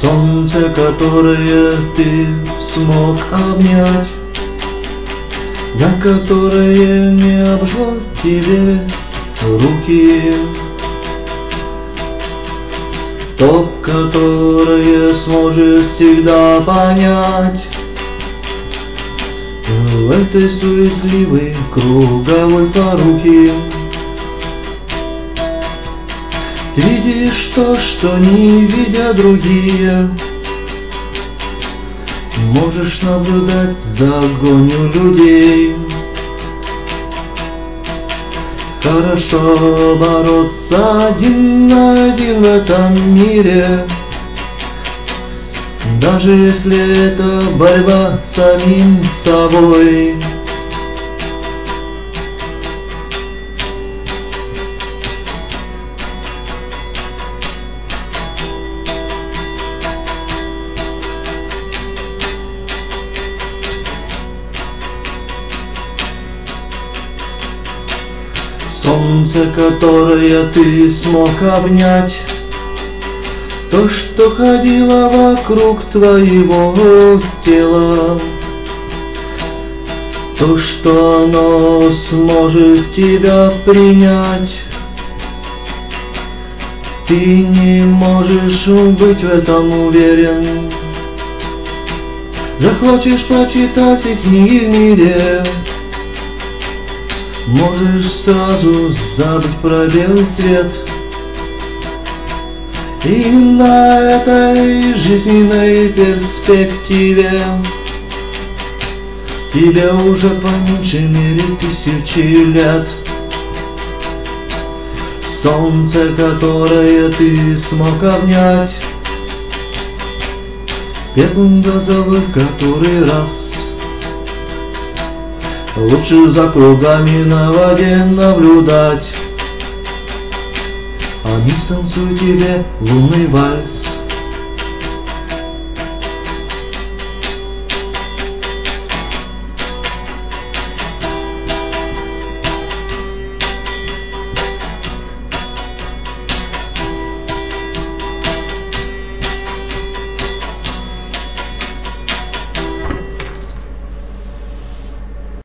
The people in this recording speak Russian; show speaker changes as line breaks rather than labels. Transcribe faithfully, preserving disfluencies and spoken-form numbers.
Солнце, которое ты смог обнять, на которое не обжгло тебе руки, то, которое сможет всегда понять в этой суетливой круговой поруке. Ты видишь то, что не видят другие, можешь наблюдать за гонью людей. Хорошо бороться один на один в этом мире, даже если это борьба с самим собой. Солнце, которое ты смог обнять, то, что ходило вокруг твоего тела, то, что оно сможет тебя принять. Ты не можешь быть в этом уверен. Захочешь прочитать все книги в мире, можешь сразу забыть про белый свет. И на этой жизненной перспективе тебе уже по меньшей мере тысячи лет. Солнце, которое ты смог обнять, первым глазовых который раз. Лучше за кругами на воде наблюдать, они станцуют тебе лунный вальс.